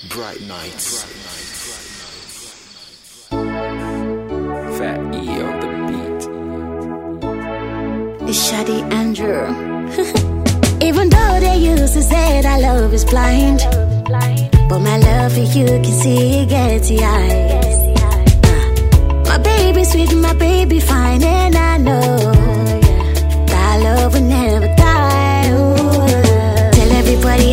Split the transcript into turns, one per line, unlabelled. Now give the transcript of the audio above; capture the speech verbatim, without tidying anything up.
Bright nights.
Fat E on the beat.
It's Shadi Andrew. Even though they used to say that love is blind, but my love for you can see it gets the eyes. Uh, my baby sweet, my baby fine, and I know that love will never die. Ooh. Tell everybody